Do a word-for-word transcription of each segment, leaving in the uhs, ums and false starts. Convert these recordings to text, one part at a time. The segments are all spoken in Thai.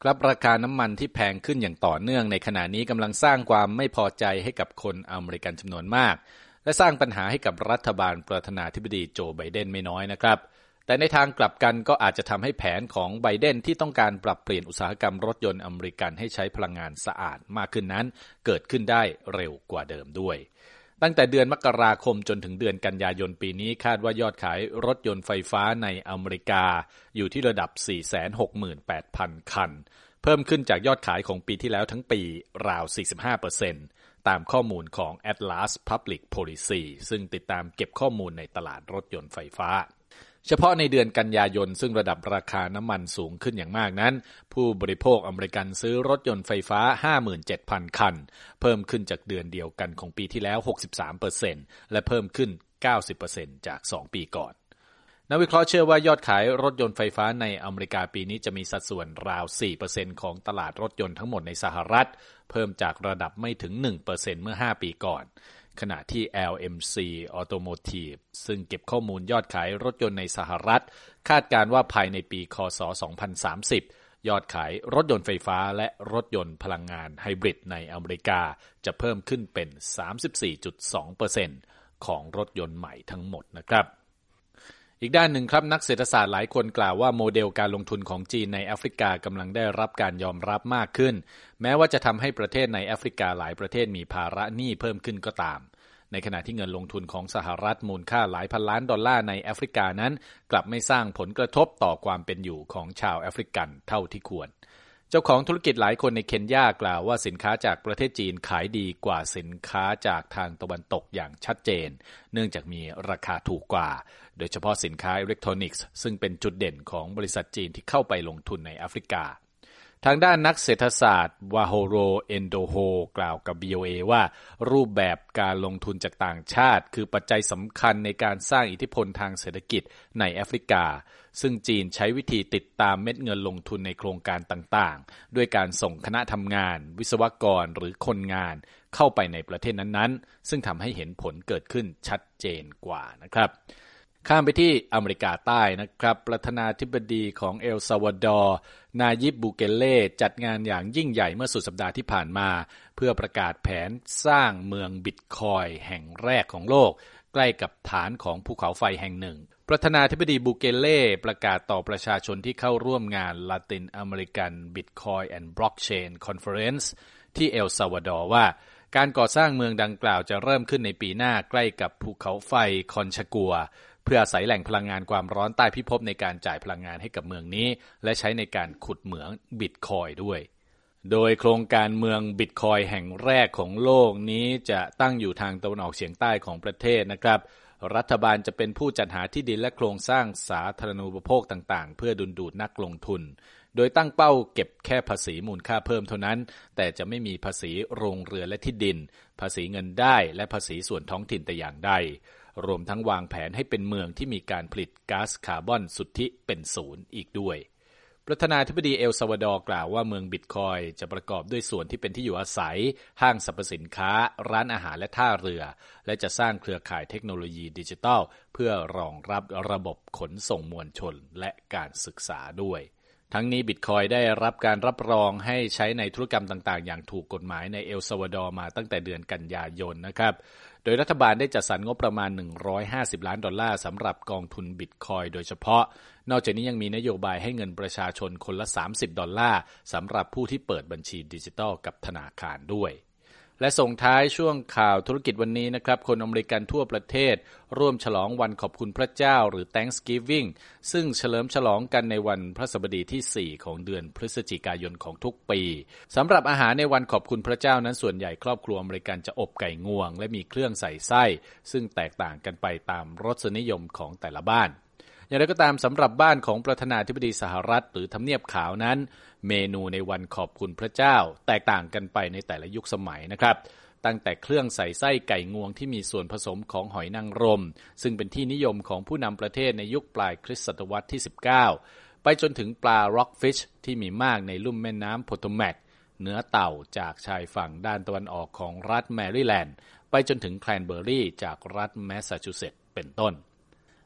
ครับราคาน้ำมันที่แพงขึ้นอย่างต่อเนื่องในขณะนี้กำลังสร้างความไม่พอใจให้กับคนอเมริกันจำนวนมากและสร้างปัญหาให้กับรัฐบาลประธานาธิบดีโจไบเดนไม่น้อยนะครับแต่ในทางกลับกันก็อาจจะทำให้แผนของไบเดนที่ต้องการปรับเปลี่ยนอุตสาหกรรมรถยนต์อเมริกันให้ใช้พลังงานสะอาดมากขึ้นนั้นเกิดขึ้นได้เร็วกว่าเดิมด้วยตั้งแต่เดือนมกราคมจนถึงเดือนกันยายนปีนี้คาดว่ายอดขายรถยนต์ไฟฟ้าในอเมริกาอยู่ที่ระดับ สี่แสนหกหมื่นแปดพัน คันเพิ่มขึ้นจากยอดขายของปีที่แล้วทั้งปีราว สี่สิบห้าเปอร์เซ็นต์ ตามข้อมูลของ Atlas Public Policy ซึ่งติดตามเก็บข้อมูลในตลาดรถยนต์ไฟฟ้าเฉพาะในเดือนกันยายนซึ่งระดับราคาน้ำมันสูงขึ้นอย่างมากนั้นผู้บริโภคอเมริกันซื้อรถยนต์ไฟฟ้า ห้าหมื่นเจ็ดพัน คันเพิ่มขึ้นจากเดือนเดียวกันของปีที่แล้ว หกสิบสามเปอร์เซ็นต์ และเพิ่มขึ้น เก้าสิบเปอร์เซ็นต์ จากสองปีก่อนนักวิเคราะห์เชื่อว่ายอดขายรถยนต์ไฟฟ้าในอเมริกาปีนี้จะมีสัดส่วนราว สี่เปอร์เซ็นต์ ของตลาดรถยนต์ทั้งหมดในสหรัฐเพิ่มจากระดับไม่ถึง หนึ่งเปอร์เซ็นต์ เมื่อห้าปีก่อนขณะที่ แอล เอ็ม ซี Automotive ซึ่งเก็บข้อมูลยอดขายรถยนต์ในสหรัฐคาดการณ์ว่าภายในปีค.ศ. สองพันสามสิบยอดขายรถยนต์ไฟฟ้าและรถยนต์พลังงานไฮบริดในอเมริกาจะเพิ่มขึ้นเป็น สามสิบสี่จุดสองเปอร์เซ็นต์ ของรถยนต์ใหม่ทั้งหมดนะครับอีกด้านหนึ่งครับนักเศรษฐศาสตร์หลายคนกล่าวว่าโมเดลการลงทุนของจีนในแอฟริกากำลังได้รับการยอมรับมากขึ้นแม้ว่าจะทำให้ประเทศในแอฟริกาหลายประเทศมีภาระหนี้เพิ่มขึ้นก็ตามในขณะที่เงินลงทุนของสหรัฐมูลค่าหลายพันล้านดอลลาร์ในแอฟริกานั้นกลับไม่สร้างผลกระทบต่อความเป็นอยู่ของชาวแอฟริกันเท่าที่ควรเจ้าของธุรกิจหลายคนในเคนยากล่าวว่าสินค้าจากประเทศจีนขายดีกว่าสินค้าจากทางตะวันตกอย่างชัดเจนเนื่องจากมีราคาถูกกว่าโดยเฉพาะสินค้าอิเล็กทรอนิกส์ซึ่งเป็นจุดเด่นของบริษัทจีนที่เข้าไปลงทุนในแอฟริกาทางด้านนักเศรษฐศาสตร์วาโฮโรเอนโดโฮกล่าวกับ วี โอ เอ ว่ารูปแบบการลงทุนจากต่างชาติคือปัจจัยสำคัญในการสร้างอิทธิพลทางเศรษฐกิจในแอฟริกาซึ่งจีนใช้วิธีติดตามเม็ดเงินลงทุนในโครงการต่างๆด้วยการส่งคณะทำงานวิศวกรหรือคนงานเข้าไปในประเทศนั้นๆซึ่งทำให้เห็นผลเกิดขึ้นชัดเจนกว่านะครับข้ามไปที่อเมริกาใต้นะครับประธานาธิบดีของเอลซัลวาดอร์นายิบบูเกเล่จัดงานอย่างยิ่งใหญ่เมื่อสุดสัปดาห์ที่ผ่านมาเพื่อประกาศแผนสร้างเมืองบิตคอยน์แห่งแรกของโลกใกล้กับฐานของภูเขาไฟแห่งหนึ่งประธานาธิบดีบูเกเล่ประกาศต่อประชาชนที่เข้าร่วมงาน Latin American Bitcoin and Blockchain Conference ที่เอลซัลวาดอร์ว่าการก่อสร้างเมืองดังกล่าวจะเริ่มขึ้นในปีหน้าใกล้กับภูเขาไฟคอนชากัวเพื่ออาศัยแหล่งพลังงานความร้อนใต้พิภพในการจ่ายพลังงานให้กับเมืองนี้และใช้ในการขุดเหมืองบิตคอยน์ด้วยโดยโครงการเมืองบิตคอยน์แห่งแรกของโลกนี้จะตั้งอยู่ทางตะวันออกเฉียงใต้ของประเทศนะครับรัฐบาลจะเป็นผู้จัดหาที่ดินและโครงสร้างสาธารณูปโภคต่างๆเพื่อดึงดูดนักลงทุนโดยตั้งเป้าเก็บแค่ภาษีมูลค่าเพิ่มเท่านั้นแต่จะไม่มีภาษีโรงเรือนและที่ดินภาษีเงินได้และภาษีส่วนท้องถิ่นแต่อย่างใดรวมทั้งวางแผนให้เป็นเมืองที่มีการผลิตก๊าซคาร์บอนสุทธิเป็นศูนย์อีกด้วยประธานาธิบดีเอลซัลวาดอร์กล่าวว่าเมืองบิตคอยน์จะประกอบด้วยส่วนที่เป็นที่อยู่อาศัยห้างสรรพสินค้าร้านอาหารและท่าเรือและจะสร้างเครือข่ายเทคโนโลยีดิจิทัลเพื่อรองรับระบบขนส่งมวลชนและการศึกษาด้วยทั้งนี้บิตคอยน์ได้รับการรับรองให้ใช้ในธุรกรรมต่างๆอย่างถูกกฎหมายในเอลซัลวาดอร์มาตั้งแต่เดือนกันยายนนะครับโดยรัฐบาลได้จัดสรรงบประมาณหนึ่งร้อยห้าสิบล้านดอลลาร์สำหรับกองทุนบิตคอยน์โดยเฉพาะนอกจากนี้ยังมีนโยบายให้เงินประชาชนคนละสามสิบดอลลาร์สำหรับผู้ที่เปิดบัญชีดิจิทัลกับธนาคารด้วยและส่งท้ายช่วงข่าวธุรกิจวันนี้นะครับคนอเมริกันทั่วประเทศร่วมฉลองวันขอบคุณพระเจ้าหรือ Thanksgiving ซึ่งเฉลิมฉลองกันในวันพฤหัสบดีที่สี่ของเดือนพฤศจิกายนของทุกปีสำหรับอาหารในวันขอบคุณพระเจ้านั้นส่วนใหญ่ครอบครัวอเมริกันจะอบไก่งวงและมีเครื่องใส่ไส้ซึ่งแตกต่างกันไปตามรสนิยมของแต่ละบ้านอย่างไรก็ตามสำหรับบ้านของประธานาธิบดีสหรัฐหรือทำเนียบขาวนั้นเมนูในวันขอบคุณพระเจ้าแตกต่างกันไปในแต่ละยุคสมัยนะครับตั้งแต่เครื่องใส่ไส้ไก่งวงที่มีส่วนผสมของหอยนางรมซึ่งเป็นที่นิยมของผู้นำประเทศในยุคปลายคริสตศตวรรษที่สิบเก้าไปจนถึงปลาร็อกฟิชที่มีมากในลุ่มแม่น้ำโพโตแมกเนื้อเต่าจากชายฝั่งด้านตะวันออกของรัฐแมริแลนด์ไปจนถึงแคลนเบอร์รี่จากรัฐแมสซาชูเซตส์เป็นต้น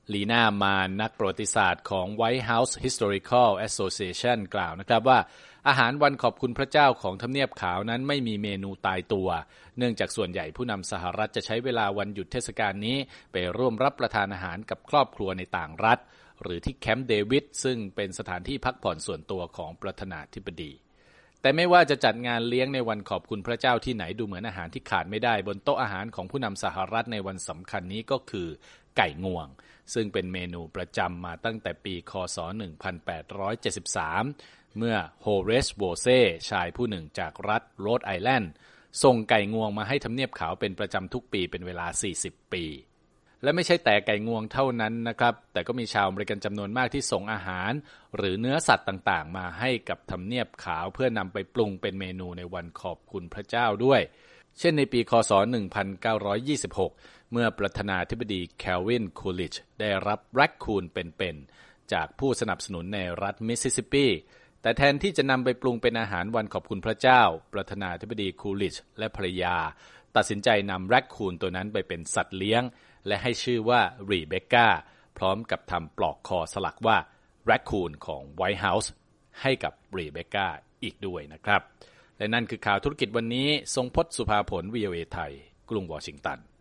ลีน่ามานนักประวัติศาสตร์ของ White House Historical Association กล่าวนะครับว่าอาหารวันขอบคุณพระเจ้าของทำเนียบขาวนั้นไม่มีเมนูตายตัวเนื่องจากส่วนใหญ่ผู้นำสหรัฐจะใช้เวลาวันหยุดเทศกาลนี้ไปร่วมรับประทานอาหารกับครอบครัวในต่างรัฐหรือที่แคมป์เดวิดซึ่งเป็นสถานที่พักผ่อนส่วนตัวของประธานาธิบดีแต่ไม่ว่าจะจัดงานเลี้ยงในวันขอบคุณพระเจ้าที่ไหนดูเหมือนอาหารที่ขาดไม่ได้บนโต๊ะอาหารของผู้นำสหรัฐในวันสำคัญนี้ก็คือไก่งวงซึ่งเป็นเมนูประจำมาตั้งแต่ปีค.ศ. หนึ่งพันแปดร้อยเจ็ดสิบสามเมื่อโฮเรซ โวเซ่ชายผู้หนึ่งจากรัฐโรดไอแลนด์ส่งไก่งวงมาให้ทำเนียบขาวเป็นประจำทุกปีเป็นเวลาสี่สิบปีและไม่ใช่แต่ไก่งวงเท่านั้นนะครับแต่ก็มีชาวอเมริกันจำนวนมากที่ส่งอาหารหรือเนื้อสัตว์ต่างๆมาให้กับทำเนียบขาวเพื่อนำไปปรุงเป็นเมนูในวันขอบคุณพระเจ้าด้วยเช่นในปีค.ศ. หนึ่งพันเก้าร้อยยี่สิบหกเมื่อประธานาธิบดีแคลวิน คูลิชได้รับแร็คคูนเป็นๆจากผู้สนับสนุนในรัฐมิสซิสซิปปีแต่แทนที่จะนำไปปรุงเป็นอาหารวันขอบคุณพระเจ้าประธานาธิบดีคูลิชและภรรยาตัดสินใจนำแร็คคูนตัวนั้นไปเป็นสัตว์เลี้ยงและให้ชื่อว่ารีเบคก้าพร้อมกับทำปลอกคอสลักว่าแร็คคูนของไวท์เฮาส์ให้กับรีเบคก้าอีกด้วยนะครับและนั่นคือข่าวธุรกิจวันนี้ทรงพจน์ สุภาผล วี โอ เอ ไทยกรุงวอชิงตัน